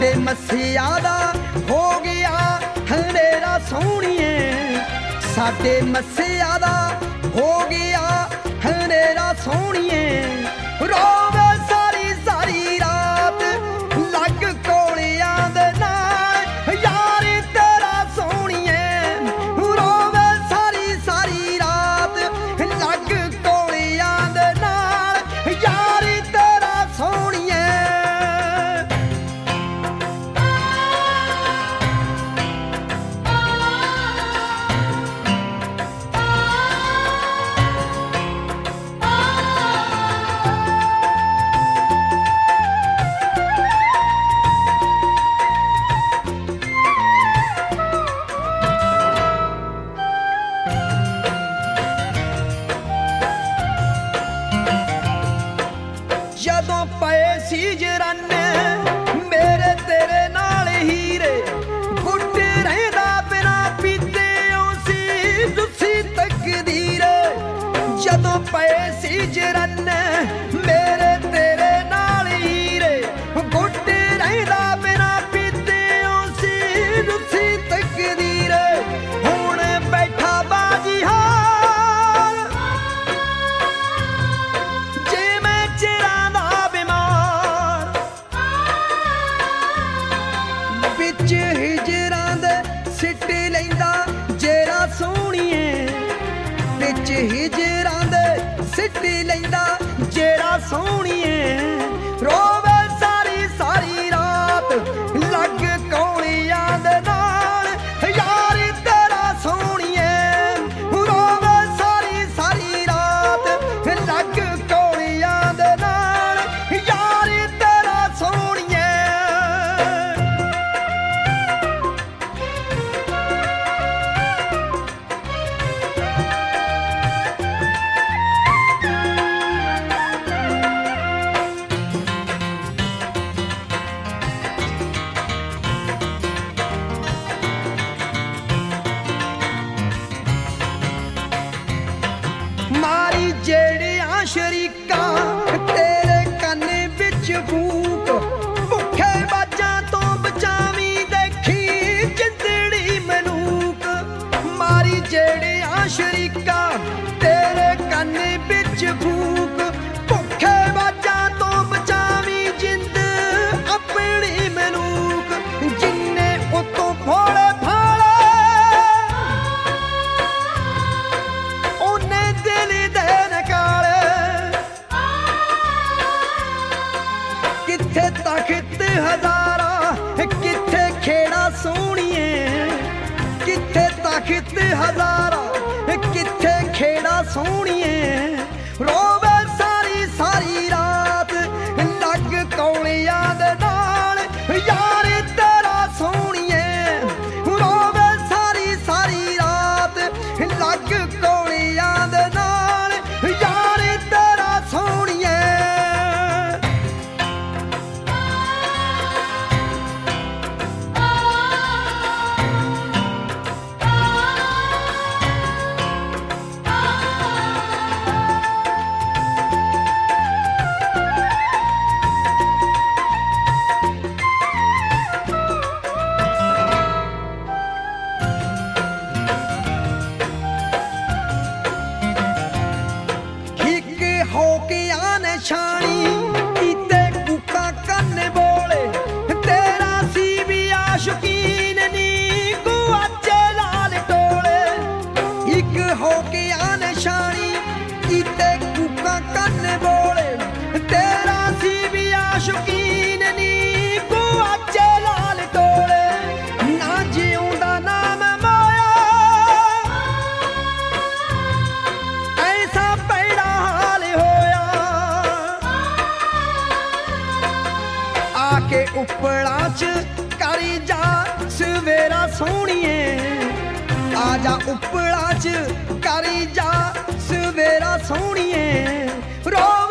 साडे मसीहा दा हो गया हनेरा सोहणीए साडे मसीहा दा हो गया हनेरा सोहणीए रोवे सारी सारी रात लग कोलियां दे नाल यार तेरा सोहणीए रोवे सारी सारी रात लग कोलियां दे नाल यार तेरा सोहणीए ਜਦੋਂ ਪਏ ਸੀ ਜਰਾਨੇ ਮੇਰੇ ਤੇਰੇ ਨਾਲ ਹੀਰੇ ਗੁੱਟ ਰਹਿੰਦਾ ਬਿਨਾ ਪੀਤੇ ਸੀ ਦੁੱਸੀ ਤਕਦੀਰ ਜਦੋਂ ਪਏ ਸੀ ਜਰਾਨੇ ਮੇਰੇ ਤੇਰੇ ਨਾਲ ਹੀਰੇ ਗੁੱਟ ਰਹਿੰਦਾ ਬਿਨਾ ਪੀਤੇ ਸੀ ਦੁੱਸੀ ਤਕਦੀਰ ਹੁਣ ਬੈਠਾ ਬਾਜੀ हिजरां दे सिट लैंदा जेरा सोहणीए विच हिजरां दे सिट लैंदा जेरा सोहणीए रोवे सारी सारी रात लग कोलियां दे नाल यार तेरा सोहणीए रोवे सारी सारी रात लग कोलियां दे नाल यार तेरा सोहणीए मारी जेड़ियां शरीकां तेरे कन्न विच फूक भुखे बाजां तो बचावी देखी जिंदड़ी मलूक मारी जेड़ियां शरीकां तेरे कन्न विच फूक भुखे बाजां तो बचावी जिंद अपनी मलूक जिन्ने उतों फोड़े फाड़े किथे तख्त हजारा किथे खेड़ा सोहणीए किथे तख्त हजारा किथे खेड़ा सोहणीए रोवे सारी सारी रात लग कोलियां दे नाल यार तेरा सोहणीए रोवे सारी सारी रात लग कोलियां दे नाल यार तेरा सोहणीए हो के आने छानी कीते कुका कन्ने बोले तेरा सी भी आशकीन नी गुआचे लाल टोले एक हो के आने छानी कीते कुका कन्ने बोले तेरा सी भी आशकीन नी गुआचे लाल टोले ना जिउंदा नाम माया ऐसा पैड़ा आके उपड़ा च करी जा सवेरा सोहणीए आजा उपड़ा च करी जा सवेरा सोहणीए रो